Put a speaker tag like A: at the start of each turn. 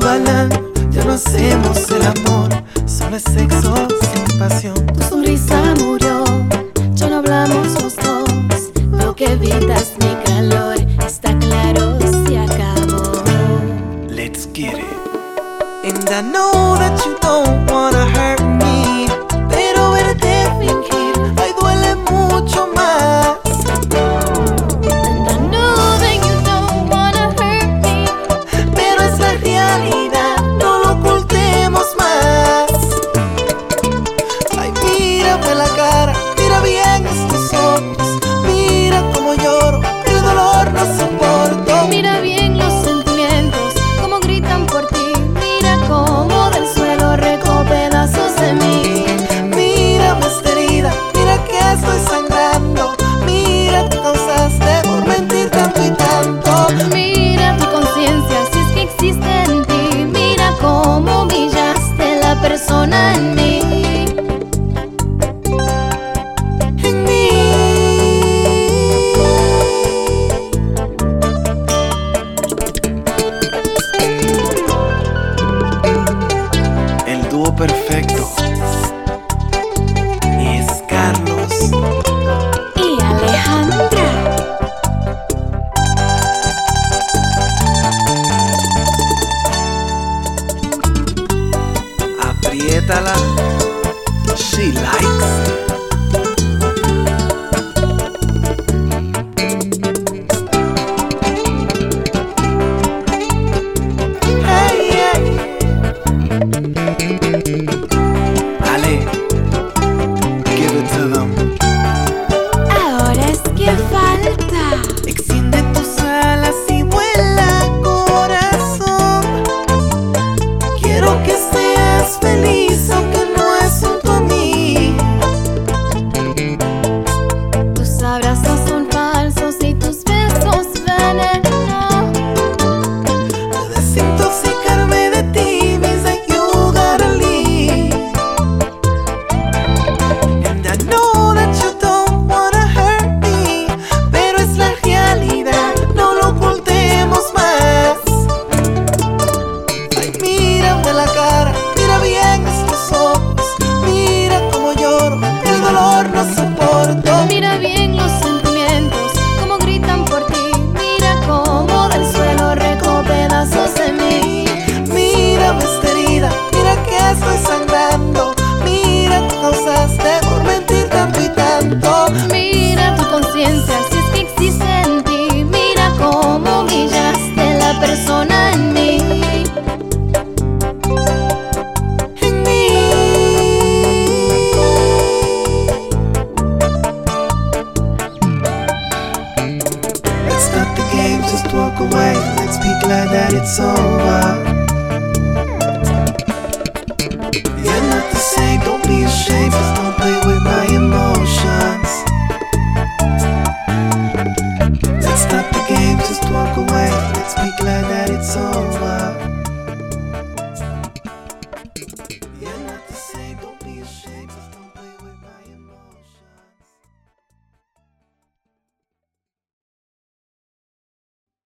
A: galán, ya no hacemos el amor, solo es sexo sin pasión.
B: Tu sonrisa murió, ya no hablamos los dos. Veo que evitas mi calor, está claro, se acabó.
A: Let's get it. And I know that you don't wanna hurt me, pero verte fingir, ay, duele mucho más.
B: And I know that you don't wanna hurt me,
A: Pero es la realidad, no lo ocultemos más. Ay, mírame la cara, mira bien estos ojos, mira cómo lloro, el dolor no soporto.
B: mira bien los sentimientos, cómo gritan por ti. Mira cómo del suelo recojo pedazos de mí.
A: Mírame esta herida, mira que estoy sangrando, mira te causaste por mentir tanto y tanto.
B: Mira tu conciencia, si es que existe en ti. Mira cómo humillaste la persona en mí.
A: En mí. El dúo perfecto es Carlos.
B: Y Alejandra.
A: Apriétala, she likes it. Hey, hey. Ale, give it to them.
B: Ahora es que falta.
A: Extiende tus alas y vuela, corazón. Quiero que seas feliz aunque no es junto a mí.
B: Tus abrazos son falsos y tus besos veneno.
A: Desintoxicarme de ti means that you gotta leave. And I know that you don't wanna hurt me, pero es la realidad, no lo ocultemos más. Ay, mírame la cara, mira bien estos ojos, mira cómo lloro, el dolor no soporto.
B: Mira bien los sentimientos, cómo gritan por ti. Mira cómo del suelo recojo pedazos de mí.
A: Mírame esta herida, mira que estoy sangrando, mira te causaste por mentir tanto y tanto.
B: Mira tu conciencia, si es que existe en ti. Mira cómo humillaste la persona en mí.
A: En mí. Let's stop the games, just walk away. Let's be glad that it's over.